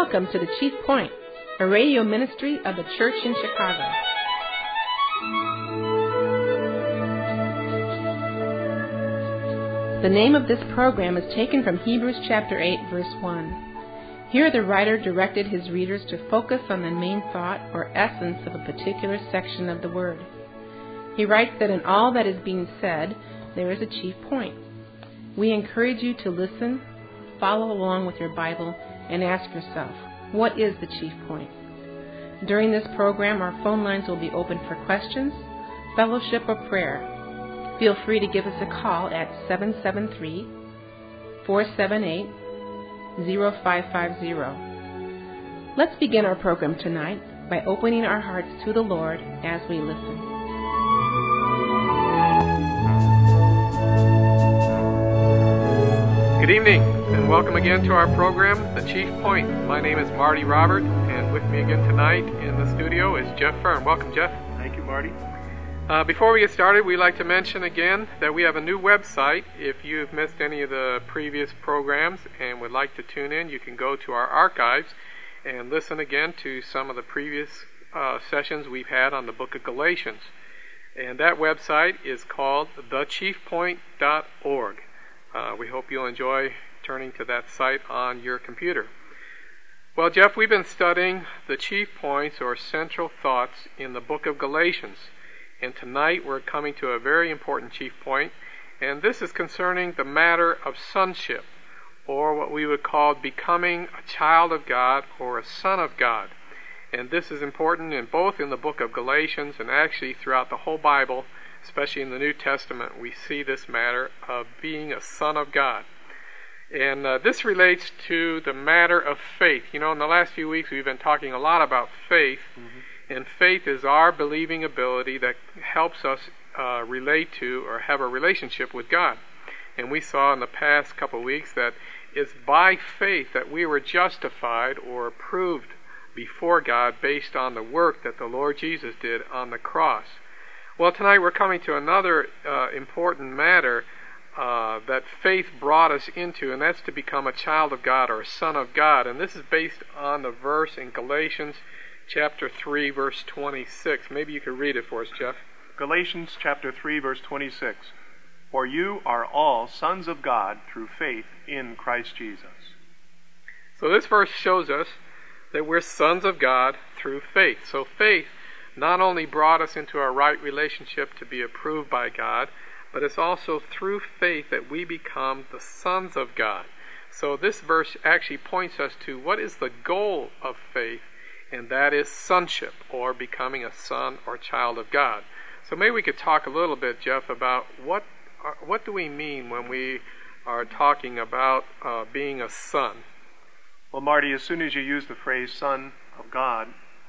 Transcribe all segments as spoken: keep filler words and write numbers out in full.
Welcome to the Chief Point, a radio ministry of the church in Chicago. The name of this program is taken from Hebrews chapter eight, verse one. Here the writer directed his readers to focus on the main thought or essence of a particular section of the Word. He writes that in all that is being said, there is a chief point. We encourage you to listen, follow along with your Bible, and ask yourself, what is the chief point? During this program, our phone lines will be open for questions, fellowship, or prayer. Feel free to give us a call at seven seven three, four seven eight, zero five five zero. Let's begin our program tonight by opening our hearts to the Lord as we listen. Good evening, and welcome again to our program, The Chief Point. My name is Marty Robert, and with me again tonight in the studio is Jeff Fern. Welcome, Jeff. Thank you, Marty. Uh, before we get started, we'd like to mention again that we have a new website. If you've missed any of the previous programs and would like to tune in, you can go to our archives and listen again to some of the previous uh, sessions we've had on the book of Galatians. And that website is called the chief point dot org. Uh, we hope you'll enjoy turning to that site on your computer. Well, Jeff, we've been studying the chief points or central thoughts in the book of Galatians. And tonight we're coming to a very important chief point, and this is concerning the matter of sonship, or what we would call becoming a child of God or a son of God. And this is important in both in the book of Galatians and actually throughout the whole Bible, especially in the New Testament. We see this matter of being a son of God. And uh, this relates to the matter of faith. You know, in the last few weeks we've been talking a lot about faith. Mm-hmm. And faith is our believing ability that helps us uh, relate to or have a relationship with God. And we saw in the past couple of weeks that it's by faith that we were justified or approved before God based on the work that the Lord Jesus did on the cross. Well, tonight we're coming to another uh, important matter uh, that faith brought us into, and that's to become a child of God or a son of God. And this is based on the verse in Galatians chapter three, verse twenty-six. Maybe you could read it for us, Jeff. Galatians chapter three, verse twenty-six. For you are all sons of God through faith in Christ Jesus. So this verse shows us that we're sons of God through faith. So faith not only brought us into a right relationship to be approved by God, but it's also through faith that we become the sons of God. So this verse actually points us to what is the goal of faith, and that is sonship, or becoming a son or child of God. So maybe we could talk a little bit, Jeff, about what are, what do we mean when we are talking about uh, being a son? Well, Marty, as soon as you use the phrase son of God,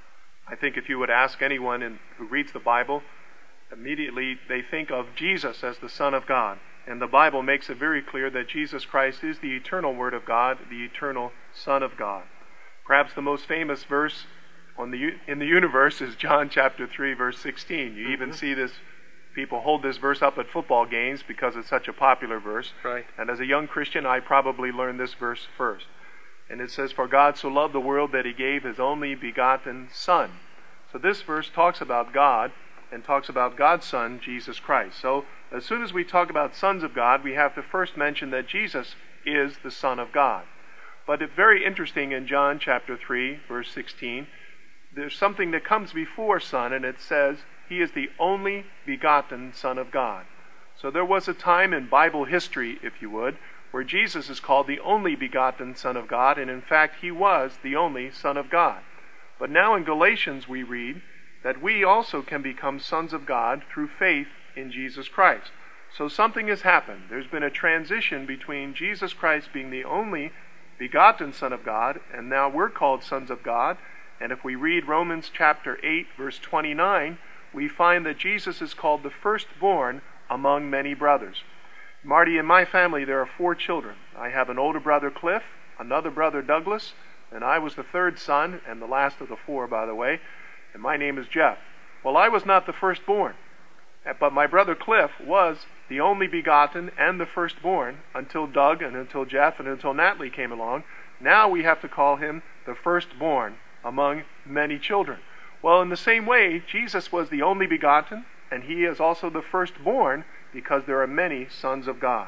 I think if you would ask anyone in, who reads the Bible, immediately they think of Jesus as the Son of God. And the Bible makes it very clear that Jesus Christ is the eternal Word of God, the eternal Son of God. Perhaps the most famous verse on the in the universe is John chapter three, verse sixteen. You mm-hmm. even see this, people hold this verse up at football games because it's such a popular verse. Right. And as a young Christian, I probably learned this verse first. And it says, for God so loved the world that He gave His only begotten Son. So this verse talks about God and talks about God's Son, Jesus Christ. So as soon as we talk about sons of God, we have to first mention that Jesus is the Son of God. But it's very interesting in John chapter three, verse sixteen, there's something that comes before Son, and it says, He is the only begotten Son of God. So there was a time in Bible history, if you would, where Jesus is called the only begotten Son of God, and in fact He was the only Son of God. But now in Galatians we read that we also can become sons of God through faith in Jesus Christ. So something has happened. There's been a transition between Jesus Christ being the only begotten Son of God, and now we're called sons of God. And if we read Romans chapter eight, verse twenty-nine, we find that Jesus is called the firstborn among many brothers. Marty, in my family there are four children. I have an older brother, Cliff, another brother, Douglas, and I was the third son, and the last of the four, by the way, and my name is Jeff. Well, I was not the firstborn, but my brother Cliff was the only begotten and the firstborn until Doug and until Jeff and until Natalie came along. Now we have to call him the firstborn among many children. Well, in the same way, Jesus was the only begotten, and he is also the firstborn because there are many sons of God.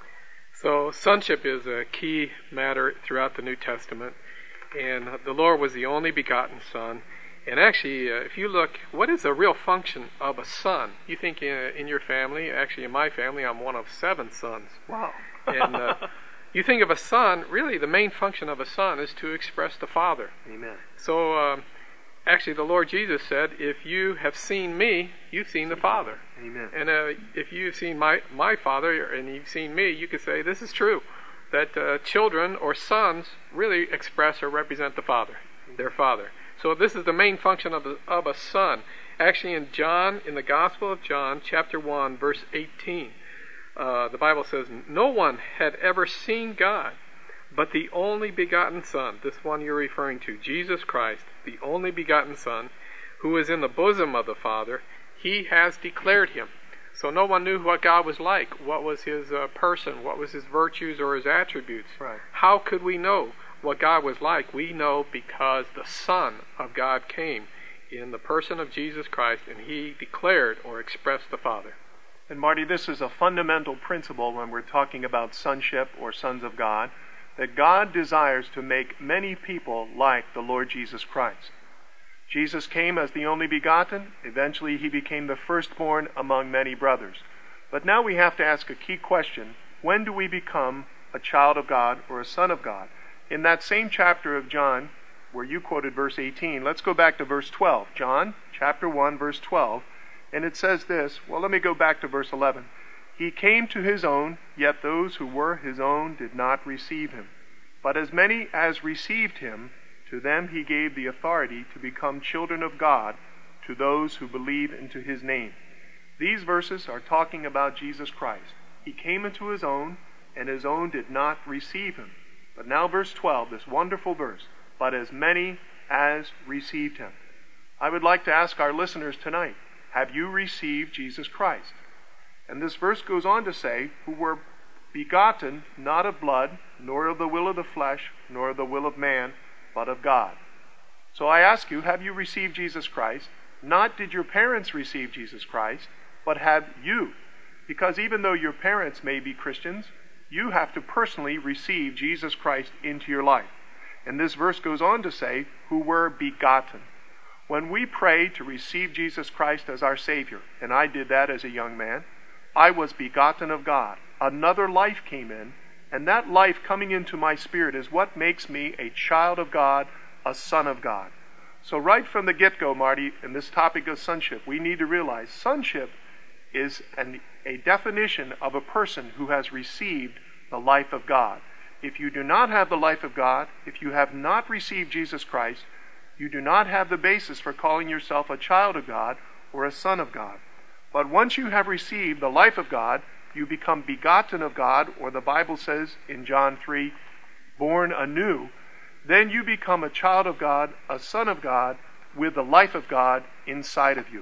So sonship is a key matter throughout the New Testament, and the Lord was the only begotten Son. And actually, uh, if you look, what is the real function of a son? You think in, in your family, actually in my family, I'm one of seven sons. Wow. and uh, you think of a son, really the main function of a son is to express the Father. Amen. So um, actually the Lord Jesus said, if you have seen me, you've seen the Father. Amen. And uh, if you've seen my, my Father and you've seen me, you could say this is true, that uh, children or sons really express or represent the Father, their Father. So this is the main function of a, of a son. Actually in John, in the Gospel of John, chapter one, verse eighteen, uh, the Bible says, no one had ever seen God, but the only begotten Son, this one you're referring to, Jesus Christ, the only begotten Son, who is in the bosom of the Father, he has declared him. So no one knew what God was like, what was his uh, person, what was his virtues or his attributes. Right. How could we know what God was like? We know because the Son of God came in the person of Jesus Christ, and he declared or expressed the Father. And Marty, this is a fundamental principle when we're talking about sonship or sons of God, that God desires to make many people like the Lord Jesus Christ. Jesus came as the only begotten. Eventually he became the firstborn among many brothers. But now we have to ask a key question. When do we become a child of God or a son of God? In that same chapter of John, where you quoted verse eighteen, let's go back to verse twelve. John, chapter one, verse twelve. And it says this, well, let me go back to verse eleven. He came to his own, yet those who were his own did not receive him. But as many as received him, to them he gave the authority to become children of God, to those who believe into his name. These verses are talking about Jesus Christ. He came into his own, and his own did not receive him. But now verse twelve, this wonderful verse, but as many as received him. I would like to ask our listeners tonight, have you received Jesus Christ? And this verse goes on to say, who were begotten not of blood, nor of the will of the flesh, nor of the will of man, but of God. So I ask you, have you received Jesus Christ? Not did your parents receive Jesus Christ, but have you? Because even though your parents may be Christians, you have to personally receive Jesus Christ into your life. And this verse goes on to say, who were begotten. When we pray to receive Jesus Christ as our Savior, and I did that as a young man, I was begotten of God. Another life came in, and that life coming into my spirit is what makes me a child of God, a son of God. So right from the get-go, Marty, in this topic of sonship, we need to realize sonship is an, a definition of a person who has received the life of God. If you do not have the life of God, if you have not received Jesus Christ, you do not have the basis for calling yourself a child of God or a son of God. But once you have received the life of God, you become begotten of God, or the Bible says in John three, born anew. Then you become a child of God, a son of God, with the life of God inside of you.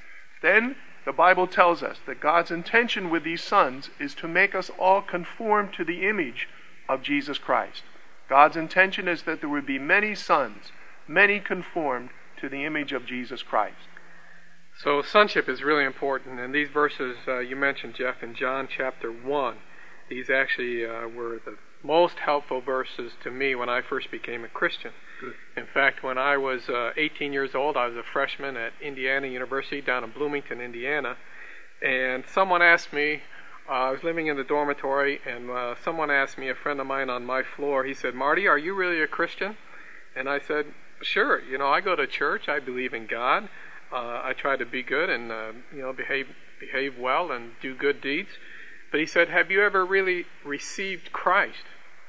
Then the Bible tells us that God's intention with these sons is to make us all conform to the image of Jesus Christ. God's intention is that there would be many sons, many conformed to the image of Jesus Christ. So sonship is really important, and these verses uh, you mentioned, Jeff, in John chapter one, these actually uh, were the most helpful verses to me when I first became a Christian. Good. In fact, when I was uh, eighteen years old, I was a freshman at Indiana University down in Bloomington, Indiana, and someone asked me, uh, I was living in the dormitory, and uh, someone asked me, a friend of mine on my floor, he said, "Marty, are you really a Christian?" And I said, "Sure, you know, I go to church, I believe in God. Uh, I try to be good and uh, you know behave behave well and do good deeds." But he said, "Have you ever really received Christ?"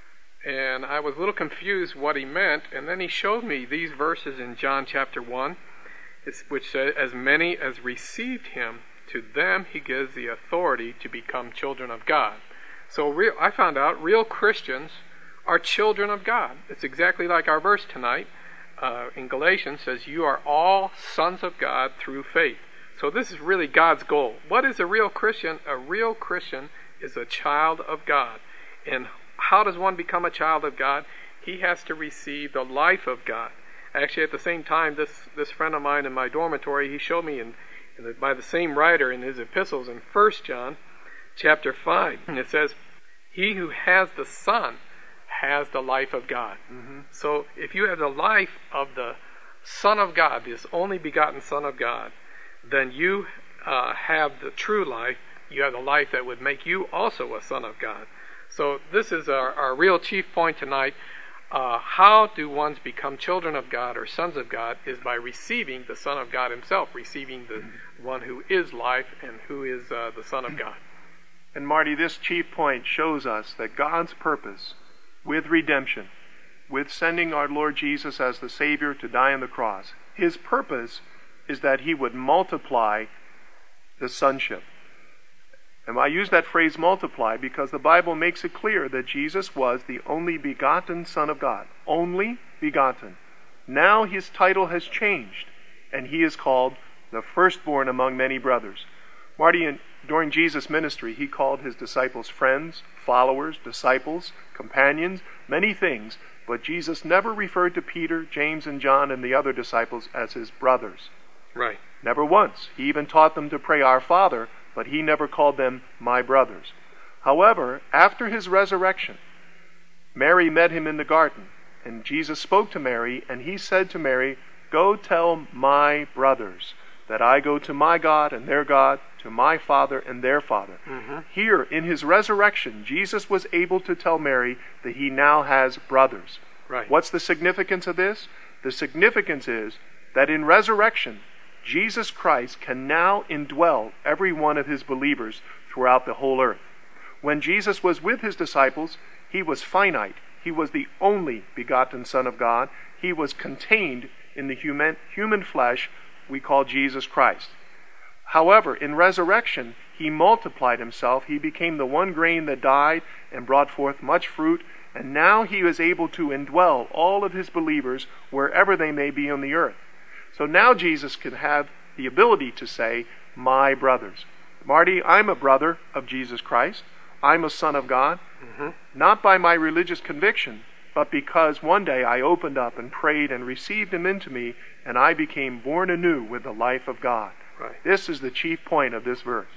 And I was a little confused what he meant. And then he showed me these verses in John chapter one, which says, "As many as received him, to them he gives the authority to become children of God." So real, I found out real Christians are children of God. It's exactly like our verse tonight. Uh, in Galatians says, "You are all sons of God through faith." So this is really God's goal. What is a real Christian? A real Christian is a child of God. And how does one become a child of God? he has to receive the life of God. Actually, at the same time, this, this friend of mine in my dormitory, he showed me in, in the, by the same writer in his epistles in First John chapter five, and it says, he who has the Son has the life of God. Mm-hmm. So if you have the life of the Son of God, this only begotten Son of God, then you uh, have the true life. You have the life that would make you also a son of God. So this is our, our real chief point tonight. Uh, how do ones become children of God or sons of God is by receiving the Son of God himself, receiving the one who is life and who is uh, the Son of God. And Marty, this chief point shows us that God's purpose with redemption, with sending our Lord Jesus as the Savior to die on the cross, his purpose is that he would multiply the sonship. And I use that phrase multiply because the Bible makes it clear that Jesus was the only begotten Son of God. Only begotten. Now his title has changed, and he is called the firstborn among many brothers. Marty, during Jesus' ministry, he called his disciples friends, followers, disciples, companions, many things, but Jesus never referred to Peter, James, and John and the other disciples as his brothers. Right. Never once. He even taught them to pray, Our Father, but he never called them my brothers. However, after his resurrection, Mary met him in the garden, and Jesus spoke to Mary, and he said to Mary, Go tell my brothers that I go to my God and their God, to my Father and their Father. Mm-hmm. Here, in his resurrection, Jesus was able to tell Mary that he now has brothers. Right. What's the significance of this? The significance is that in resurrection, Jesus Christ can now indwell every one of his believers throughout the whole earth. When Jesus was with his disciples, he was finite. He was the only begotten Son of God. He was contained in the human, human flesh we call Jesus Christ. However, in resurrection, he multiplied himself. He became the one grain that died and brought forth much fruit. And now he is able to indwell all of his believers wherever they may be on the earth. So now Jesus can have the ability to say, my brothers. Marty, I'm a brother of Jesus Christ. I'm a son of God. Mm-hmm. Not by my religious conviction, but because one day I opened up and prayed and received him into me, and I became born anew with the life of God. Right. This is the chief point of this verse.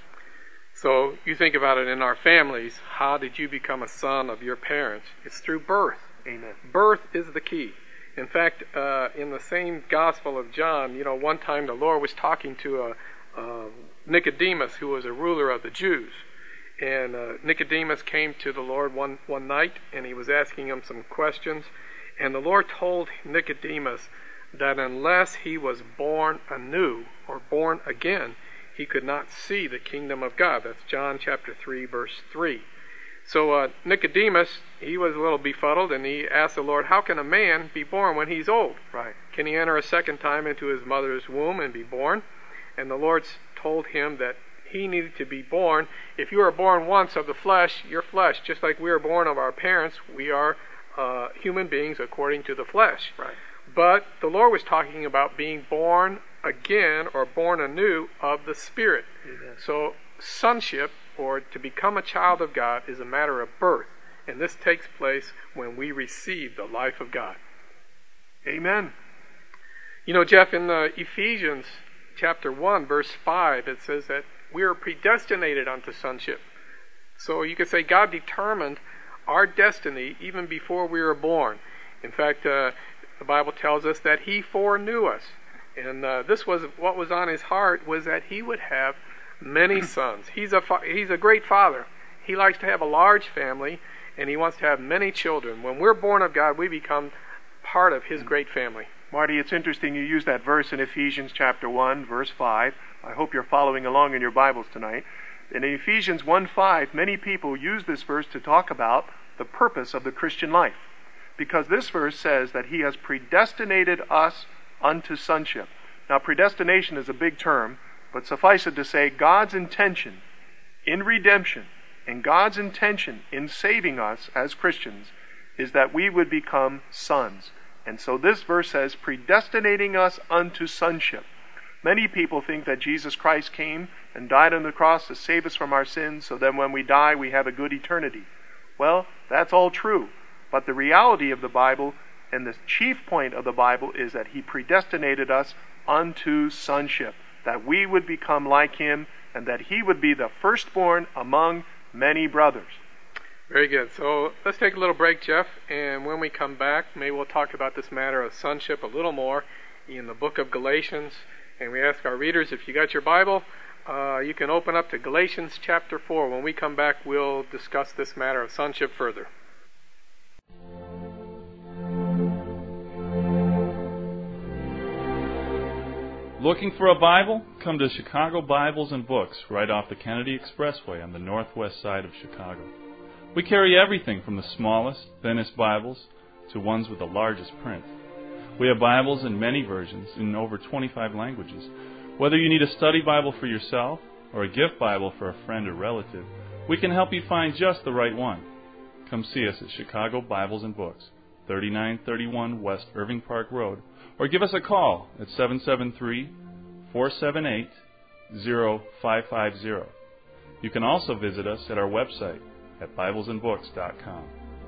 So you think about it in our families, how did you become a son of your parents? It's through birth. Amen. Birth is the key. In fact, uh, in the same Gospel of John, you know, one time the Lord was talking to a, uh, Nicodemus, who was a ruler of the Jews. And uh, Nicodemus came to the Lord one, one night, and he was asking him some questions. And the Lord told Nicodemus that unless he was born anew, or born again, he could not see the kingdom of God. That's John chapter three, verse three. So uh, Nicodemus, he was a little befuddled, and he asked the Lord, how can a man be born when he's old? Right. Can he enter a second time into his mother's womb and be born? And the Lord told him that he needed to be born. If you are born once of the flesh, you're flesh. Just like we are born of our parents, we are uh, human beings according to the flesh. Right. But the Lord was talking about being born again or born anew of the Spirit. Amen. So sonship, or to become a child of God, is a matter of birth. And this takes place when we receive the life of God. Amen. You know, Jeff, in the Ephesians chapter one, verse five, it says that we are predestinated unto sonship. So you could say God determined our destiny even before we were born. In fact, uh, the Bible tells us that he foreknew us. And uh, this was what was on his heart, was that he would have many sons. He's a fa- he's a great father. He likes to have a large family, and he wants to have many children. When we're born of God, we become part of his great family. Marty, it's interesting you use that verse in Ephesians chapter one, verse five. I hope you're following along in your Bibles tonight. In Ephesians one five, many people use this verse to talk about the purpose of the Christian life. Because this verse says that he has predestinated us unto sonship. Now, predestination is a big term, but suffice it to say, God's intention in redemption and God's intention in saving us as Christians is that we would become sons. And so this verse says, predestinating us unto sonship. Many people think that Jesus Christ came and died on the cross to save us from our sins, so that when we die we have a good eternity. Well, that's all true. But the reality of the Bible and the chief point of the Bible is that He predestinated us unto sonship, that we would become like Him and that He would be the firstborn among many brothers. Very good. So let's take a little break, Jeff, and when we come back, maybe we'll talk about this matter of sonship a little more in the book of Galatians. And we ask our readers, if you got your Bible, uh, you can open up to Galatians chapter four. When we come back, we'll discuss this matter of sonship further. Looking for a Bible? Come to Chicago Bibles and Books right off the Kennedy Expressway on the northwest side of Chicago. We carry everything from the smallest, thinnest Bibles to ones with the largest print. We have Bibles in many versions in over twenty-five languages. Whether you need a study Bible for yourself or a gift Bible for a friend or relative, we can help you find just the right one. Come see us at Chicago Bibles and Books, thirty-nine thirty-one West Irving Park Road, or give us a call at seven seven three, four seven eight, zero five five zero. You can also visit us at our website at bibles and books dot com.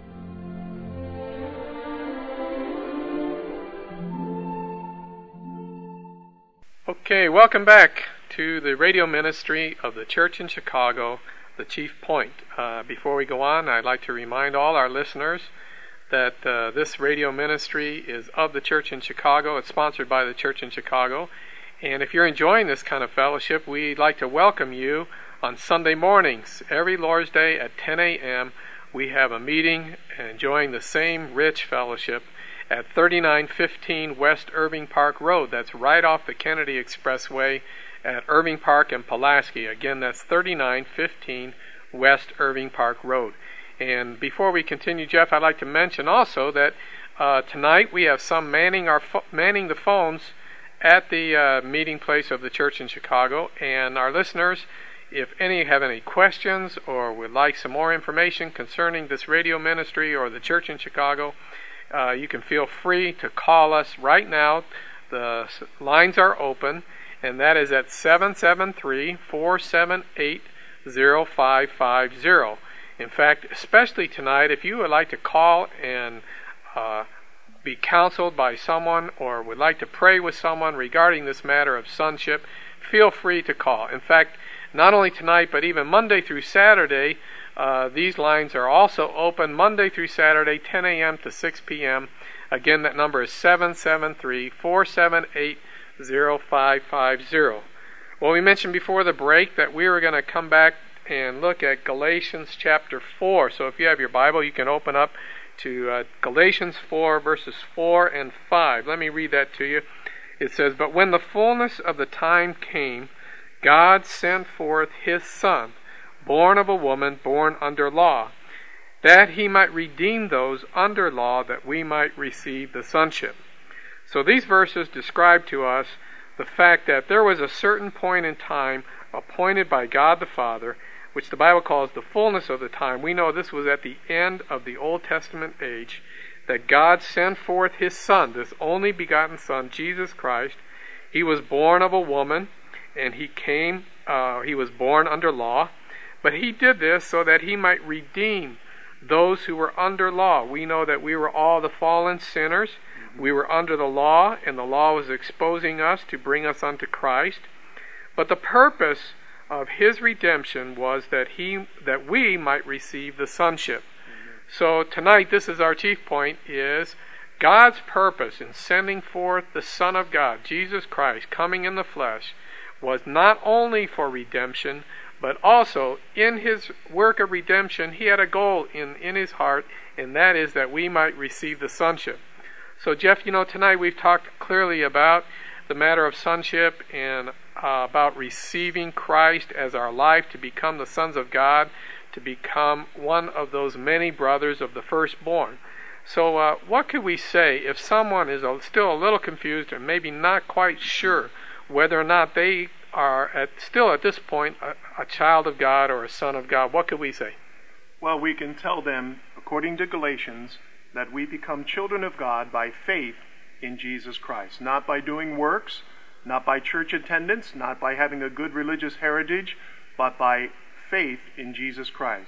Okay, welcome back to the radio ministry of the church in Chicago, The Chief Point. Uh, before we go on, I'd like to remind all our listeners that uh, this radio ministry is of the church in Chicago. It's sponsored by the church in Chicago. And if you're enjoying this kind of fellowship, we'd like to welcome you on Sunday mornings. Every Lord's Day at ten a.m., we have a meeting enjoying the same rich fellowship at thirty-nine fifteen West Irving Park Road. That's right off the Kennedy Expressway at Irving Park and Pulaski. Again, that's thirty-nine fifteen West Irving Park Road. And before we continue, Jeff, I'd like to mention also that uh, tonight we have some manning our fo- manning the phones at the uh, meeting place of the church in Chicago. And our listeners, if any have any questions or would like some more information concerning this radio ministry or the church in Chicago, uh, you can feel free to call us right now. The lines are open, and that is at seven seven three, four seven eight, zero five five zero. In fact, especially tonight, if you would like to call and uh, be counseled by someone or would like to pray with someone regarding this matter of sonship, feel free to call. In fact, not only tonight, but even Monday through Saturday, uh, these lines are also open Monday through Saturday, ten a.m. to six p.m. Again, that number is seven seven three, four seven eight, zero five five zero. Well, we mentioned before the break that we were going to come back and look at Galatians chapter four. So if you have your Bible, you can open up to uh, Galatians four, verses four and five. Let me read that to you. It says, "But when the fullness of the time came, God sent forth His Son, born of a woman, born under law, that He might redeem those under law, that we might receive the sonship." So these verses describe to us the fact that there was a certain point in time appointed by God the Father, which the Bible calls the fullness of the time. We know this was at the end of the Old Testament age, that God sent forth His Son, this only begotten Son, Jesus Christ. He was born of a woman, and He came, uh, He was born under law, but He did this so that He might redeem those who were under law. We know that we were all the fallen sinners. We were under the law, and the law was exposing us to bring us unto Christ. But the purpose of His redemption was that he that we might receive the sonship. Mm-hmm. So tonight, this is our chief point, is God's purpose in sending forth the Son of God, Jesus Christ, coming in the flesh, was not only for redemption, but also in His work of redemption, He had a goal in, in His heart, and that is that we might receive the sonship. So Jeff, you know, tonight we've talked clearly about the matter of sonship and uh, about receiving Christ as our life to become the sons of God, to become one of those many brothers of the firstborn. So uh, what could we say if someone is a, still a little confused and maybe not quite sure whether or not they are at, still at this point a, a child of God or a son of God? What could we say? Well, we can tell them, according to Galatians, that we become children of God by faith in Jesus Christ, not by doing works, not by church attendance, not by having a good religious heritage, but by faith in Jesus Christ.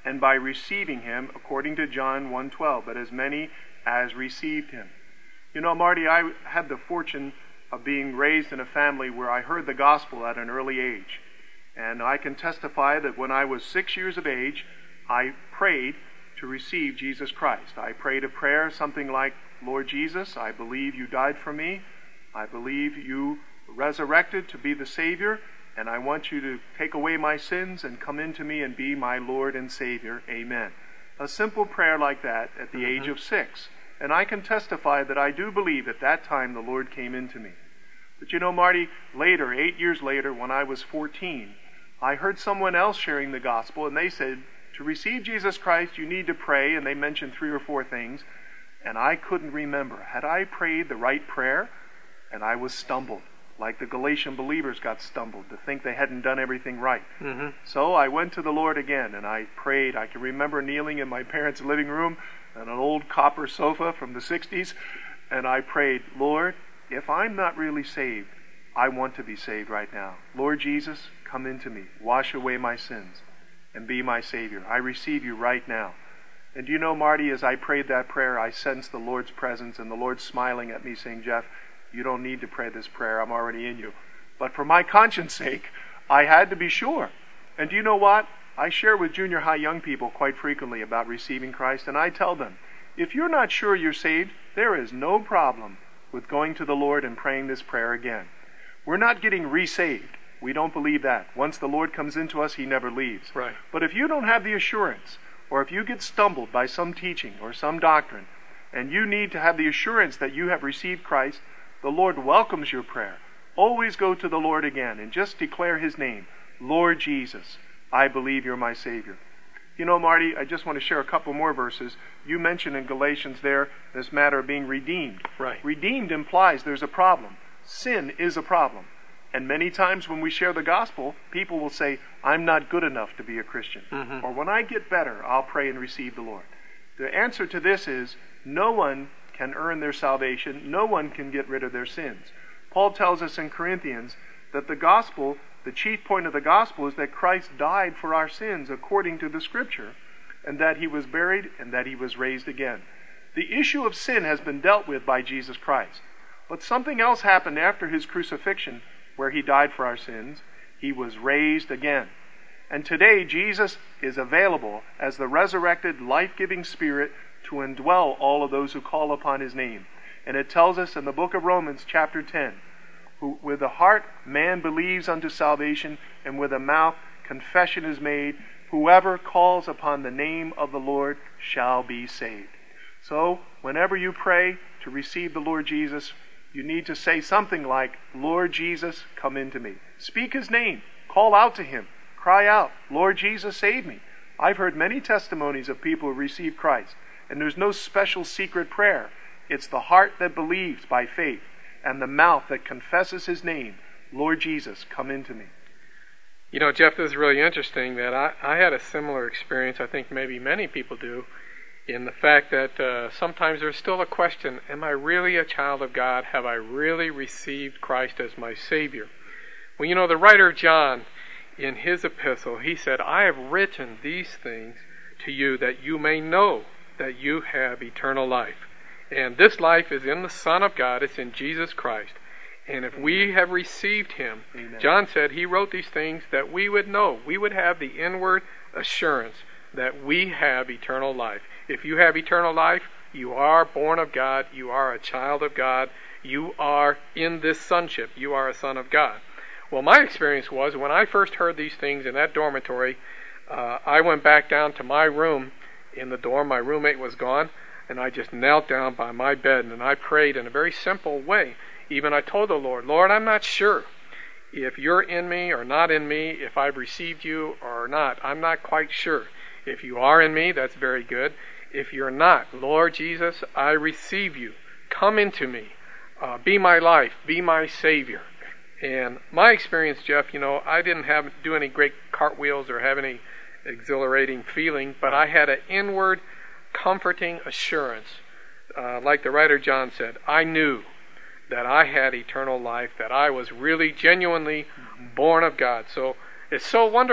and by receiving him, according to John one twelve, but as many as received him. You know, Marty, I had the fortune of being raised in a family where I heard the gospel at an early age. And I can testify that when I was six years of age, I prayed to receive Jesus Christ. I prayed a prayer something like, Lord Jesus, I believe you died for me. I believe you resurrected to be the Savior, and I want you to take away my sins and come into me and be my Lord and Savior. Amen. A simple prayer like that at the mm-hmm. age of six. And I can testify that I do believe at that time the Lord came into me. But you know, Marty, later, eight years later, when I was fourteen, I heard someone else sharing the gospel, and they said, to receive Jesus Christ, you need to pray, and they mentioned three or four things, and I couldn't remember. Had I prayed the right prayer? And I was stumbled, like the Galatian believers got stumbled, to think they hadn't done everything right. Mm-hmm. So I went to the Lord again, and I prayed. I can remember kneeling in my parents' living room on an old copper sofa from the sixties, and I prayed, Lord, if I'm not really saved, I want to be saved right now. Lord Jesus, come into me, wash away my sins, and be my Savior. I receive you right now. And do you know, Marty, as I prayed that prayer, I sensed the Lord's presence and the Lord smiling at me saying, Jeff, you don't need to pray this prayer. I'm already in you. But for my conscience sake, I had to be sure. And do you know what? I share with junior high young people quite frequently about receiving Christ, and I tell them, if you're not sure you're saved, there is no problem with going to the Lord and praying this prayer again. We're not getting resaved. We don't believe that. Once the Lord comes into us, He never leaves. Right. But if you don't have the assurance, or if you get stumbled by some teaching or some doctrine, and you need to have the assurance that you have received Christ, the Lord welcomes your prayer. Always go to the Lord again and just declare His name. Lord Jesus, I believe you're my Savior. You know, Marty, I just want to share a couple more verses. You mentioned in Galatians there this matter of being redeemed. Right. Redeemed implies there's a problem. Sin is a problem. And many times when we share the gospel, people will say, I'm not good enough to be a Christian. Mm-hmm. Or when I get better, I'll pray and receive the Lord. The answer to this is, no one can earn their salvation. No one can get rid of their sins. Paul tells us in Corinthians that the gospel, the chief point of the gospel is that Christ died for our sins according to the Scripture, and that He was buried and that He was raised again. The issue of sin has been dealt with by Jesus Christ. But something else happened after His crucifixion, where He died for our sins. He was raised again. And today Jesus is available as the resurrected, life-giving Spirit to indwell all of those who call upon His name. And it tells us in the book of Romans chapter ten, who, with the heart man believes unto salvation, and with the mouth confession is made. Whoever calls upon the name of the Lord shall be saved. So, whenever you pray to receive the Lord Jesus, you need to say something like, Lord Jesus, come into me. Speak His name. Call out to Him. Cry out, Lord Jesus, save me. I've heard many testimonies of people who received Christ, and there's no special secret prayer. It's the heart that believes by faith, and the mouth that confesses His name. Lord Jesus, come into me. You know, Jeff, this is really interesting that I, I had a similar experience, I think maybe many people do, in the fact that uh, sometimes there's still a question, am I really a child of God? Have I really received Christ as my Savior? Well, you know, the writer John, in his epistle, he said, I have written these things to you that you may know that you have eternal life. And this life is in the Son of God, it's in Jesus Christ. And if we have received Him, Amen. John said he wrote these things that we would know. We would have the inward assurance that we have eternal life. If you have eternal life, you are born of God, you are a child of God, you are in this sonship, you are a son of God. Well, my experience was when I first heard these things in that dormitory, uh, I went back down to my room in the dorm. My roommate was gone, and I just knelt down by my bed and I prayed in a very simple way. Even I told the Lord, Lord, I'm not sure if you're in me or not in me, if I've received you or not. I'm not quite sure. If you are in me, that's very good. If you're not, Lord Jesus, I receive you. Come into me. Uh, be my life. Be my Savior. And my experience, Jeff, you know, I didn't have do any great cartwheels or have any exhilarating feeling, but I had an inward, comforting assurance. Uh, like the writer John said, I knew that I had eternal life, that I was really, genuinely born of God. So it's so wonderful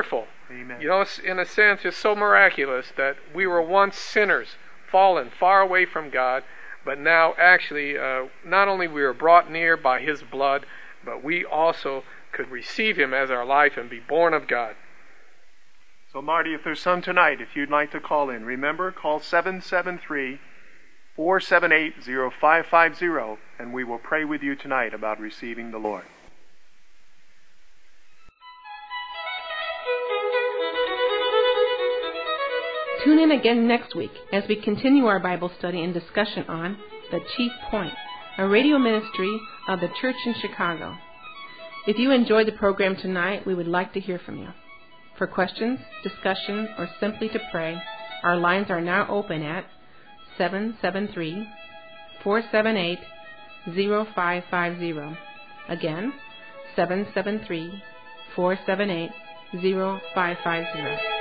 Amen. You know, in a sense, it's so miraculous that we were once sinners, fallen far away from God, but now actually, uh, not only we were brought near by His blood, but we also could receive Him as our life and be born of God. So, Marty, if there's some tonight, if you'd like to call in, remember, call seven seven three, four seven eight, zero five five zero, and we will pray with you tonight about receiving the Lord. Tune in again next week as we continue our Bible study and discussion on The Chief Point, a radio ministry of the Church in Chicago. If you enjoyed the program tonight, we would like to hear from you. For questions, discussion, or simply to pray, our lines are now open at seven seven three, four seven eight, zero five five zero. Again, seven seven three, four seven eight, zero five five zero.